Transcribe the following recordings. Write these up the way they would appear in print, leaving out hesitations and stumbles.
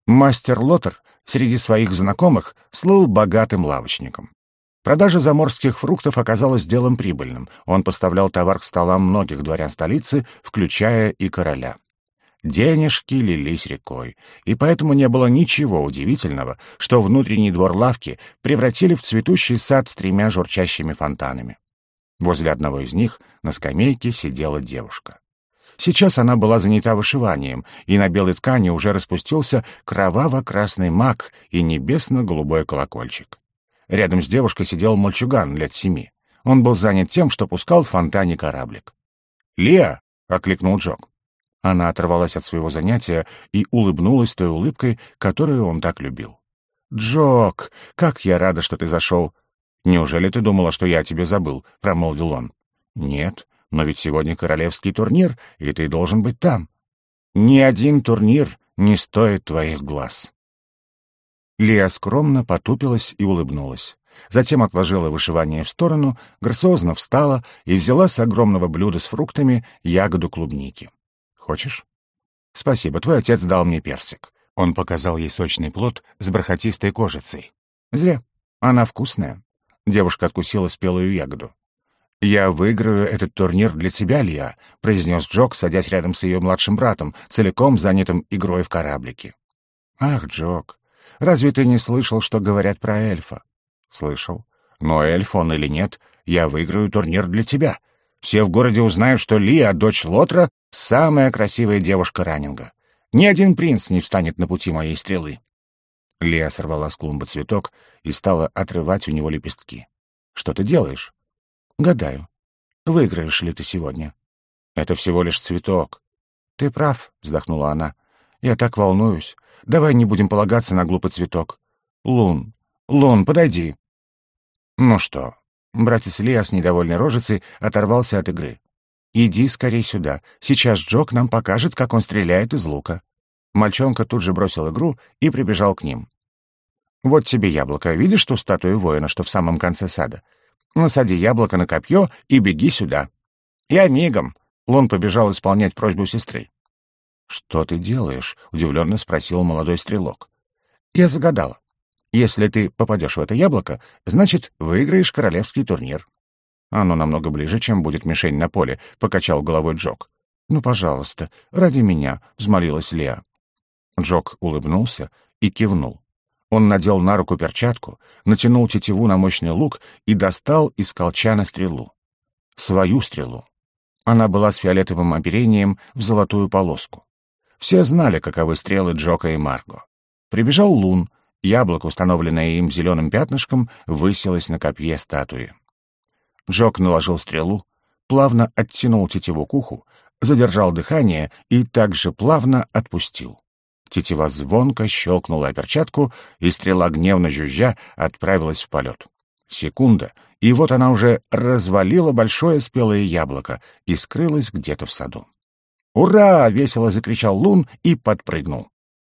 Мастер Лотер среди своих знакомых слыл богатым лавочником. Продажа заморских фруктов оказалась делом прибыльным. Он поставлял товар к столам многих дворян столицы, включая и короля. Денежки лились рекой, и поэтому не было ничего удивительного, что внутренний двор лавки превратили в цветущий сад с 3 журчащими фонтанами. Возле одного из них на скамейке сидела девушка. Сейчас она была занята вышиванием, и на белой ткани уже распустился кроваво-красный мак и небесно-голубой колокольчик. Рядом с девушкой сидел мальчуган лет 7. Он был занят тем, что пускал в фонтане кораблик. «Лиа!» — окликнул Джок. Она оторвалась от своего занятия и улыбнулась той улыбкой, которую он так любил. «Джок, как я рада, что ты зашел!» «Неужели ты думала, что я о тебе забыл?» — промолвил он. «Нет, но ведь сегодня королевский турнир, и ты должен быть там. Ни один турнир не стоит твоих глаз». Лиа скромно потупилась и улыбнулась. Затем отложила вышивание в сторону, грациозно встала и взяла с огромного блюда с фруктами ягоду клубники. «Хочешь?» «Спасибо, твой отец дал мне персик». Он показал ей сочный плод с бархатистой кожицей. «Зря. Она вкусная». Девушка откусила спелую ягоду. «Я выиграю этот турнир для тебя, Лиа», — произнес Джок, садясь рядом с ее младшим братом, целиком занятым игрой в кораблики. «Ах, Джок, разве ты не слышал, что говорят про эльфа?» «Слышал. Но эльф он или нет, я выиграю турнир для тебя. Все в городе узнают, что Лиа, дочь Лотра, самая красивая девушка Раннинга. Ни один принц не встанет на пути моей стрелы». Лиа сорвала с клумбы цветок и стала отрывать у него лепестки. «Что ты делаешь?» «Гадаю, выиграешь ли ты сегодня?» «Это всего лишь цветок». «Ты прав», — вздохнула она. «Я так волнуюсь. Давай не будем полагаться на глупый цветок. Лун, подойди». «Ну что?» Братец Лиа с недовольной рожицей оторвался от игры. «Иди скорей сюда. Сейчас Джок нам покажет, как он стреляет из лука». Мальчонка тут же бросил игру и прибежал к ним. «Вот тебе яблоко. Видишь ту статую воина, что в самом конце сада? Насади яблоко на копье и беги сюда». «Я мигом». Лун побежал исполнять просьбу сестры. «Что ты делаешь?» — удивленно спросил молодой стрелок. «Я загадала. Если ты попадешь в это яблоко, значит, выиграешь королевский турнир». «Оно намного ближе, чем будет мишень на поле», — покачал головой Джок. «Ну, пожалуйста, ради меня», — взмолилась Лиа. Джок улыбнулся и кивнул. Он надел на руку перчатку, натянул тетиву на мощный лук и достал из колчана стрелу. Свою стрелу. Она была с фиолетовым оперением в золотую полоску. Все знали, каковы стрелы Джока и Марго. Прибежал Лун. Яблоко, установленное им зеленым пятнышком, высилось на копье статуи. Джок наложил стрелу, плавно оттянул тетиву к уху, задержал дыхание и также плавно отпустил. Тетива звонко щелкнула о перчатку, и стрела, гневно жужжа, отправилась в полет. Секунда, и вот она уже развалила большое спелое яблоко и скрылась где-то в саду. «Ура!» — весело закричал Лун и подпрыгнул.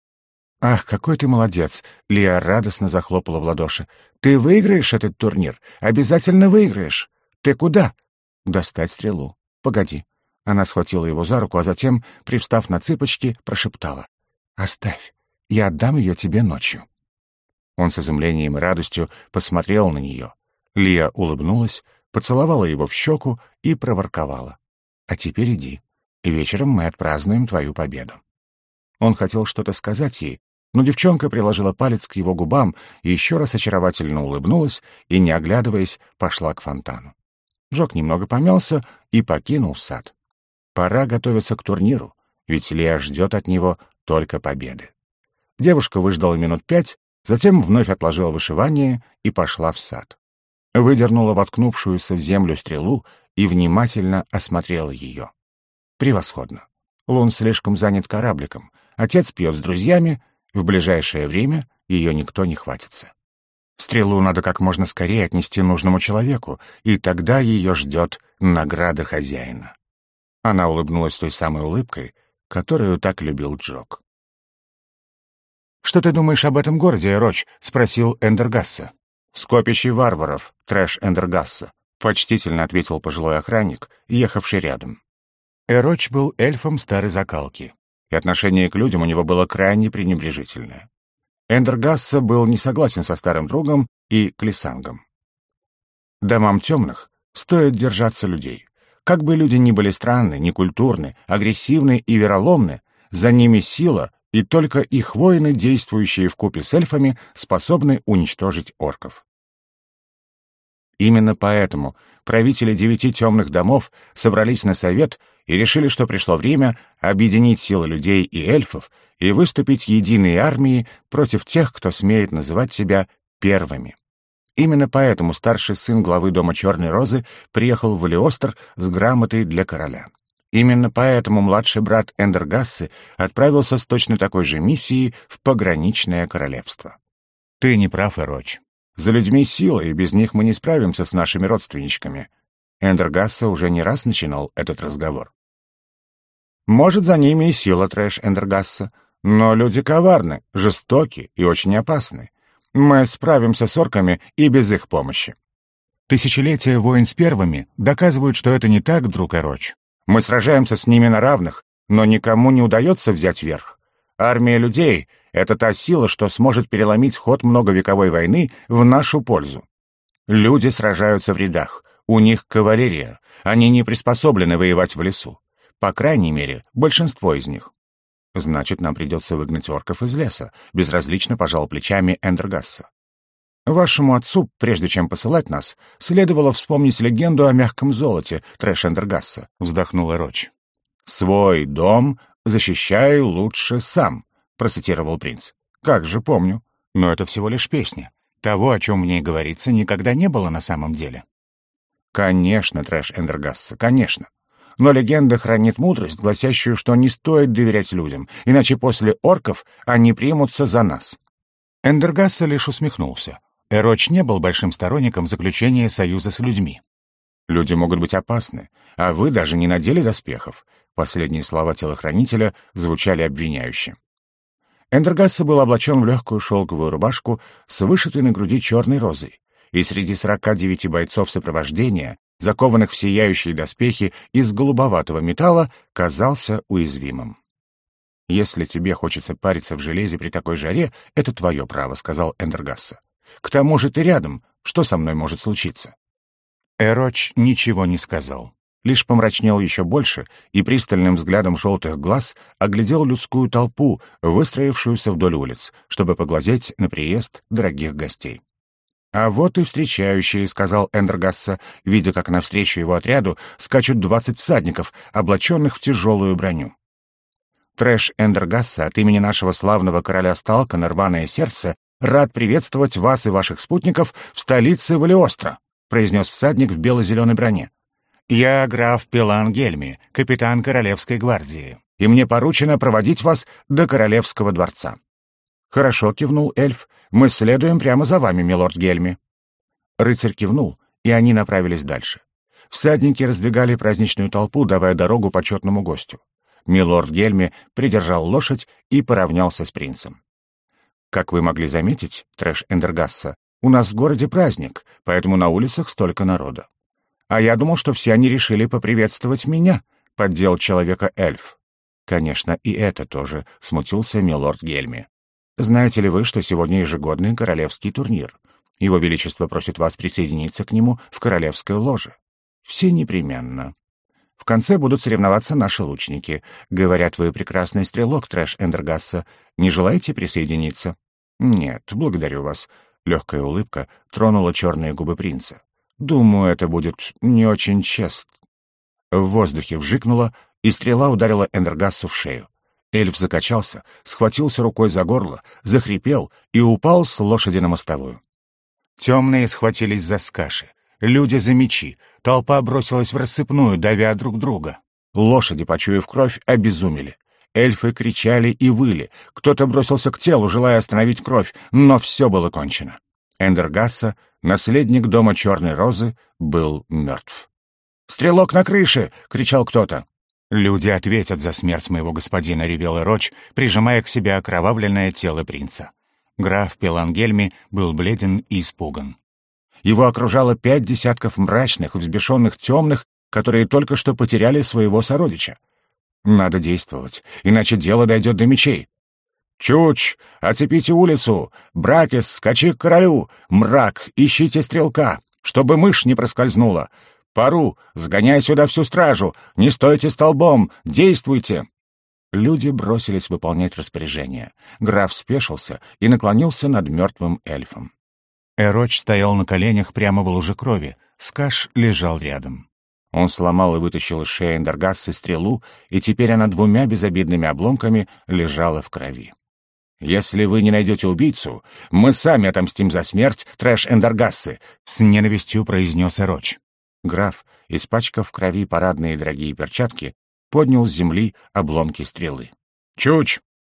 «Ах, какой ты молодец!» — Лиа радостно захлопала в ладоши. «Ты выиграешь этот турнир? Обязательно выиграешь! Ты куда?» «Достать стрелу. Погоди». Она схватила его за руку, а затем, привстав на цыпочки, прошептала. «Оставь, я отдам ее тебе ночью». Он с изумлением и радостью посмотрел на нее. Лиа улыбнулась, поцеловала его в щеку и проворковала. «А теперь иди. Вечером мы отпразднуем твою победу». Он хотел что-то сказать ей, но девчонка приложила палец к его губам и еще раз очаровательно улыбнулась и, не оглядываясь, пошла к фонтану. Джок немного помялся и покинул сад. Пора готовиться к турниру, ведь Лиа ждет от него только победы. Девушка выждала минут 5, затем вновь отложила вышивание и пошла в сад. Выдернула воткнувшуюся в землю стрелу и внимательно осмотрела ее. Превосходно. Лун слишком занят корабликом. Отец пьет с друзьями, в ближайшее время ее никто не хватится. Стрелу надо как можно скорее отнести нужному человеку, и тогда ее ждет награда хозяина. Она улыбнулась той самой улыбкой, которую так любил Джок. «Что ты думаешь об этом городе, Эроч?» — спросил Эндергасса. «Скопище варваров, трэш Эндергасса», — почтительно ответил пожилой охранник, ехавший рядом. Эроч был эльфом старой закалки. и отношение к людям у него было крайне пренебрежительное. Эндергасса был не согласен со старым другом и Клисангом. Домам темных стоит держаться людей. Как бы люди ни были странны, некультурны, агрессивны и вероломны, за ними сила, и только их воины, действующие вкупе с эльфами, способны уничтожить орков. Именно поэтому правители 9 темных домов собрались на совет и решили, что пришло время объединить силы людей и эльфов и выступить единой армией против тех, кто смеет называть себя первыми. Именно поэтому старший сын главы дома Черной Розы приехал в Валиостр с грамотой для короля. Именно поэтому младший брат Эндергассы отправился с точно такой же миссией в пограничное королевство. Ты не прав, Эроч. За людьми сила, и без них мы не справимся с нашими родственничками. Эндергасса уже не раз начинал этот разговор. Может, за ними и сила, Трэш Эндергасса, но люди коварны, жестоки и очень опасны. Мы справимся с орками и без их помощи. Тысячелетия войн с первыми доказывают, что это не так, друг Эроч. Мы сражаемся с ними на равных, но никому не удается взять верх. Армия людей — это та сила, что сможет переломить ход многовековой войны в нашу пользу. Люди сражаются в рядах, у них кавалерия, они не приспособлены воевать в лесу. По крайней мере, большинство из них. Значит, нам придется выгнать орков из леса, безразлично пожал плечами Эндергасса. Вашему отцу, прежде чем посылать нас, следовало вспомнить легенду о мягком золоте, Трэш Эндергасса, вздохнул Эроч. «Свой дом защищай лучше сам», — процитировал принц. «Как же помню. Но это всего лишь песня. Того, о чем в ней говорится, никогда не было на самом деле». «Конечно, Трэш Эндергасса, конечно. Но легенда хранит мудрость, гласящую, что не стоит доверять людям, иначе после орков они примутся за нас». Эндергасса лишь усмехнулся. Эроч не был большим сторонником заключения союза с людьми. «Люди могут быть опасны, а вы даже не надели доспехов». Последние слова телохранителя звучали обвиняюще. Эндергасса был облачен в легкую шелковую рубашку с вышитой на груди черной розой, и среди 49 бойцов сопровождения, закованных в сияющие доспехи из голубоватого металла, казался уязвимым. «Если тебе хочется париться в железе при такой жаре, это твое право», — сказал Эндергасса. «К тому же ты рядом. Что со мной может случиться?» Эроч ничего не сказал, лишь помрачнел еще больше и пристальным взглядом желтых глаз оглядел людскую толпу, выстроившуюся вдоль улиц, чтобы поглазеть на приезд дорогих гостей. «А вот и встречающие», — сказал Эндергасса, видя, как навстречу его отряду скачут 20 всадников, облаченных в тяжелую броню. «Трэш Эндергасса от имени нашего славного короля Сталка на рваное сердце рад приветствовать вас и ваших спутников в столице Валиостра», — произнес всадник в бело-зеленой броне. «Я граф Пелан Гельми, капитан Королевской гвардии, и мне поручено проводить вас до Королевского дворца». «Хорошо», — кивнул эльф, — «мы следуем прямо за вами, милорд Гельми». Рыцарь кивнул, и они направились дальше. Всадники раздвигали праздничную толпу, давая дорогу почетному гостю. Милорд Гельми придержал лошадь и поравнялся с принцем. «Как вы могли заметить, Трэш Эндергасса, у нас в городе праздник, поэтому на улицах столько народа. А я думал, что все они решили поприветствовать меня», — поддел человека эльф. «Конечно, и это тоже», — смутился милорд Гельми. «Знаете ли вы, что сегодня ежегодный королевский турнир? Его Величество просит вас присоединиться к нему в королевское ложе. Все непременно. В конце будут соревноваться наши лучники. Говорят, вы прекрасный стрелок, Трэш Эндергасса. Не желаете присоединиться?» «Нет, благодарю вас». Легкая улыбка тронула черные губы принца. «Думаю, это будет не очень честно». В воздухе вжикнуло, и стрела ударила Эндергассу в шею. Эльф закачался, схватился рукой за горло, захрипел и упал с лошади на мостовую. Темные схватились за скаши, люди за мечи, толпа бросилась в рассыпную, давя друг друга. Лошади, почуяв кровь, обезумели. Эльфы кричали и выли, кто-то бросился к телу, желая остановить кровь, но все было кончено. Эндергасса, наследник дома Черной Розы, был мертв. «Стрелок на крыше!» — кричал кто-то. «Люди ответят за смерть моего господина», — ревел Эроч, прижимая к себе окровавленное тело принца. Граф Пелан Гельми был бледен и испуган. Его окружало 5 десятков мрачных, взбешенных темных, которые только что потеряли своего сородича. Надо действовать, иначе дело дойдет до мечей. «Чуч, оцепите улицу! Бракес, скачи к королю! Мрак, ищите стрелка, чтобы мышь не проскользнула! Пару, сгоняй сюда всю стражу! Не стойте столбом! Действуйте!» Люди бросились выполнять распоряжение. Граф спешился и наклонился над мертвым эльфом. Эроч стоял на коленях прямо в луже крови. Скаш лежал рядом. Он сломал и вытащил из шеи Эндергассы стрелу, и теперь она двумя безобидными обломками лежала в крови. «Если вы не найдете убийцу, мы сами отомстим за смерть Трэш Эндергассы», — с ненавистью произнес Эроч. Граф, испачкав в крови парадные дорогие перчатки, поднял с земли обломки стрелы. «Чуч,